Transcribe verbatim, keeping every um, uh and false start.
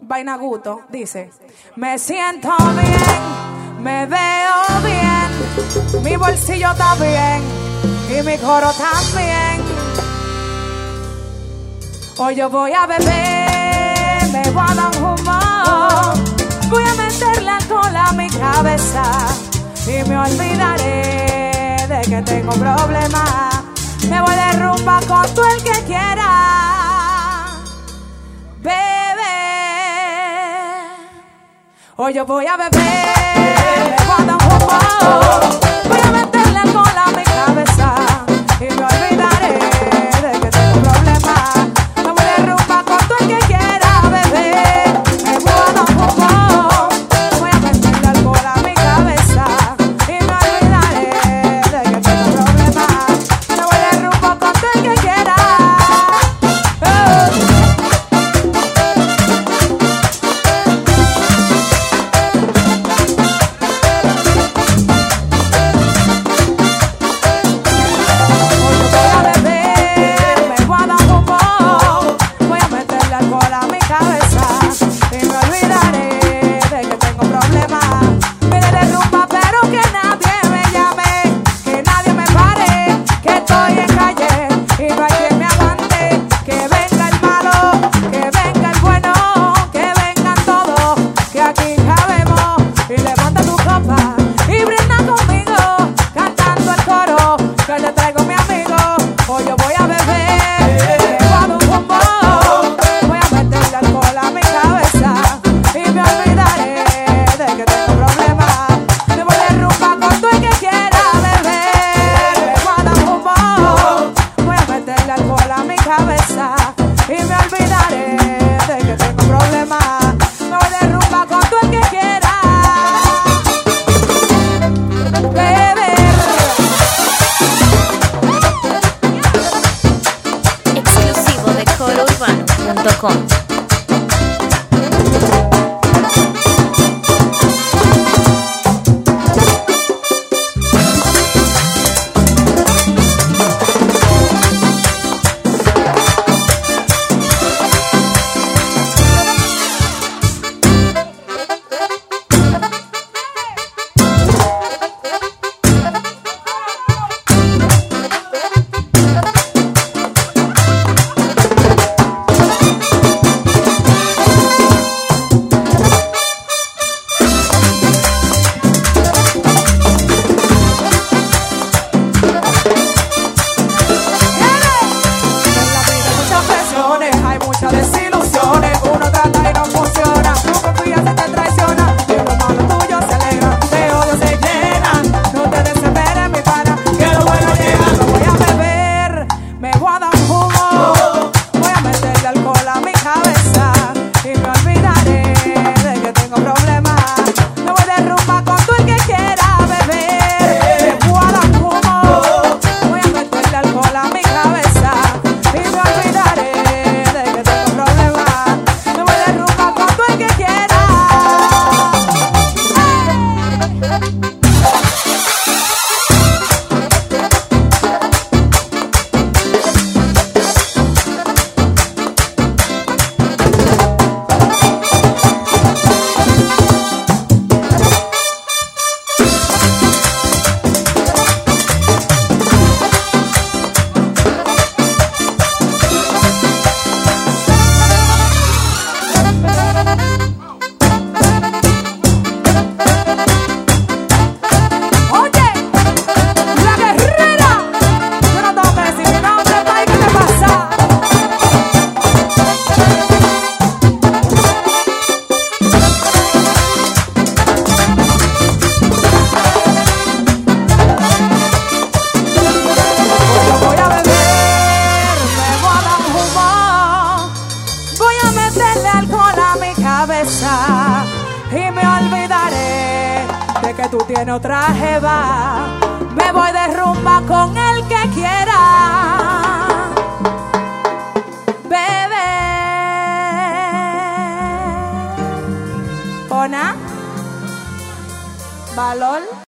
Vaina Guto, dice: me siento bien, me veo bien, mi bolsillo está bien y mi coro también. Hoy yo voy a beber, me voy a dar un humo, voy a meterle alcohol a mi cabeza y me olvidaré de que tengo problemas. Me voy de rumba con todo el que quiera beber. Hoy yo voy a beber, me voy a dar un humo, voy a meterle alcohol a mi cabeza y me olvidaré de que tengo problemas. Me voy de rumba con todo el que quiera beber. Me voy a dar un humo, voy a meterle alcohol a mi cabeza y me olvidaré de que tengo problemas. Me voy de rumba con todo el que quiera. Y me olvidaré de que tú tienes otra jeva. Me voy de rumba con el que quiera beber. Ona, valor.